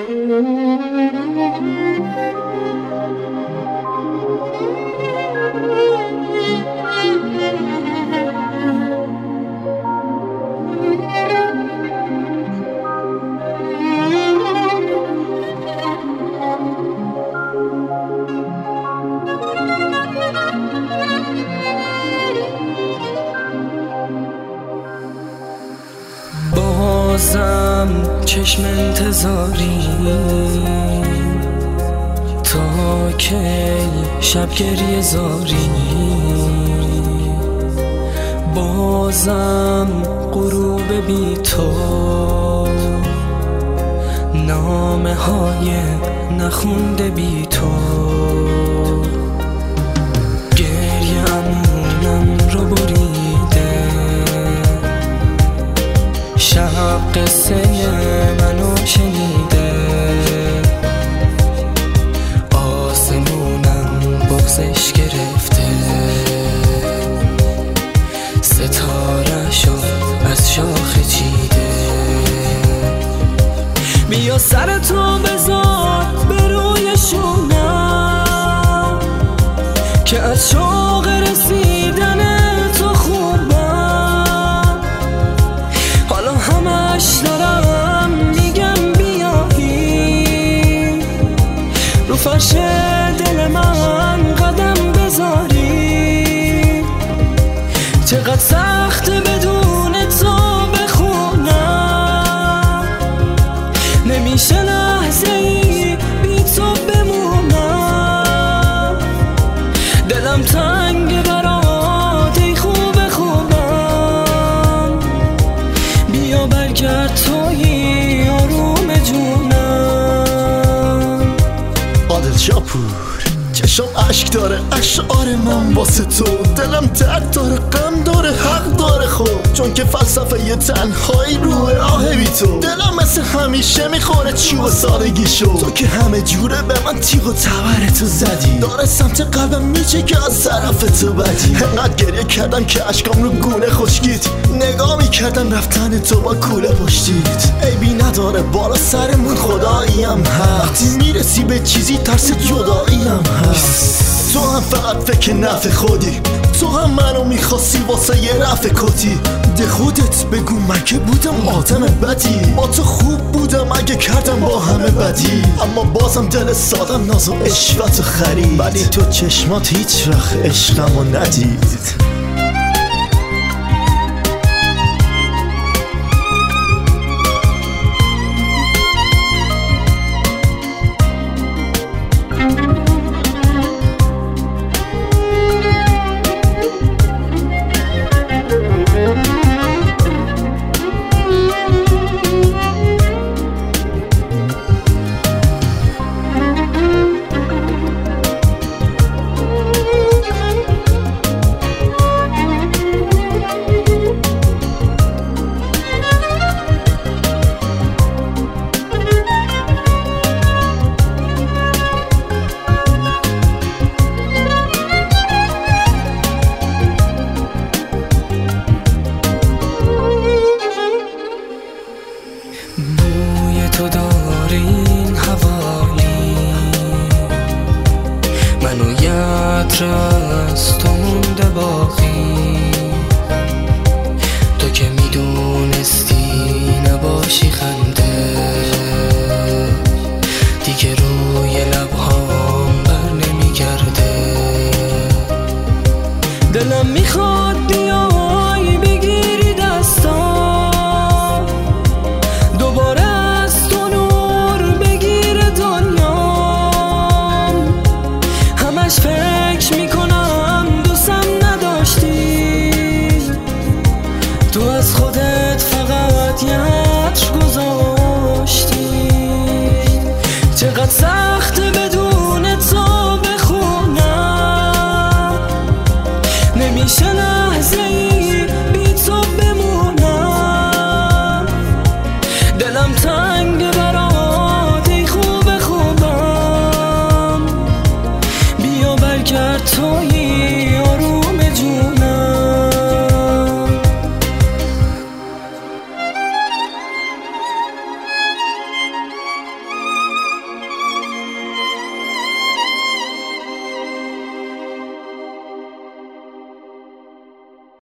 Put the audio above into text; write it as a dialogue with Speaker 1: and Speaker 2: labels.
Speaker 1: بازم چشم انتظاری تا کی شب گریه زاری، بازم غروب بی تو، نامه های نخونده بی تو، گریه امونم رو بریده، شب قصه منو شنیده، آسمونم بغزش گرفته، ستاره شو از شاخه چیده. بیا سرتو بذار به روی شونم که از شوق رسیدن تو خوبم، حالا همش دارم میگم بیایی رو فرش دل من قدم بذاری، چقدر سخت بدون تو بخونم، نمیشه لحظه ای بی تو بمونم، دلم تنگ برات ای خوب خوبم، بیا برگرد تویی آروم جونم.
Speaker 2: عادل شاپور چشم عشق داره، اشعار من واسه تو، دلم درد داره، غم داره، حق داره، خب چون که فلسفه یه تنهایی روح راه بی تو، دلم مثل همیشه میخوره چوب سادگیشو، تو که همه جوره به من تیغ و تبر تو زدی، داره سمت قلبم میچه که از طرف تو بدی، انقدر گریه کردم که اشکام رو گونه خشکید، نگاه میکردم رفتن تو با کوله پشتید، عیبی نداره بالا سرمون خداییم هست، وقتی میرسی به چیزی ترس جداییم هست، تو هم فقط فکر نفع خودی، تو هم منو میخواستی واسه یه رفع کتی، ده خودت بگو من که بودم آدم بدی، با تو خوب بودم اگه کردم با همه بدی، اما بازم دل سادم ناز و عشقت خرید، ولی تو چشمات هیچ وقت عشقمو ندید.
Speaker 1: بوی تو داره این حوالی، منو یاد از تو مونده باقی، تو که میدونستی